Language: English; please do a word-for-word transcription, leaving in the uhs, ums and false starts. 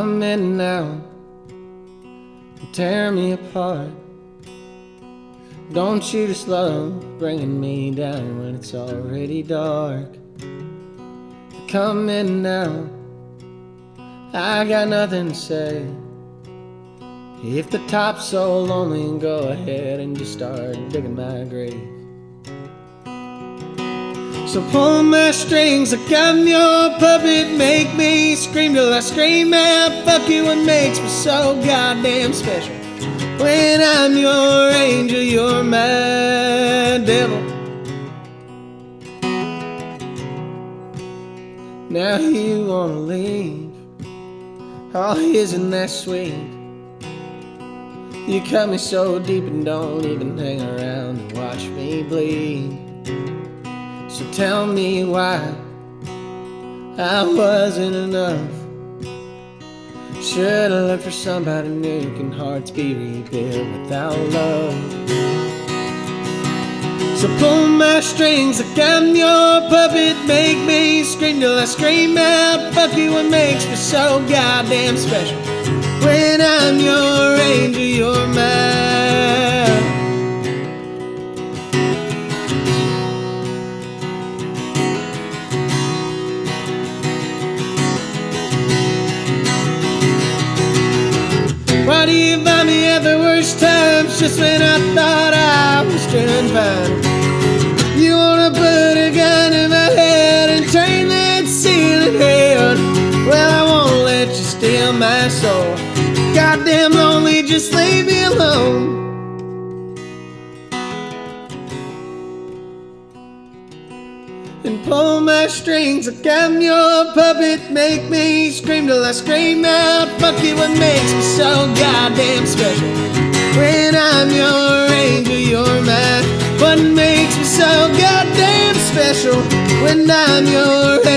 come in now and tear me apart. Don't you just love bringing me down when it's already dark? Come in now, I got nothing to say. If the top's so lonely, go ahead and just start digging my grave. So pull my strings like I'm your puppet, make me scream till I scream out. Fuck you, what makes me so goddamn special? When I'm your angel, you're my devil. Now you wanna leave, oh, isn't that sweet? You cut me so deep and don't even hang around to watch me bleed. So tell me why I wasn't enough. Should've looked for somebody new. Can hearts be rebuilt without love? So pull my strings like I'm your puppet, make me scream till I scream out. Fuck you, what makes me so goddamn special? When I'm your angel, you're mine. Why do you find me at the worst times, just when I thought I was doing fine? You wanna put a gun in my head and turn that ceiling red. Well, I won't let you steal my soul. Goddamn lonely, just leave me alone. And pull my strings like I'm your puppet, make me scream till I scream out. Fuck you, what makes me so goddamn special? When I'm your angel, you're mine. What makes me so goddamn special? When I'm your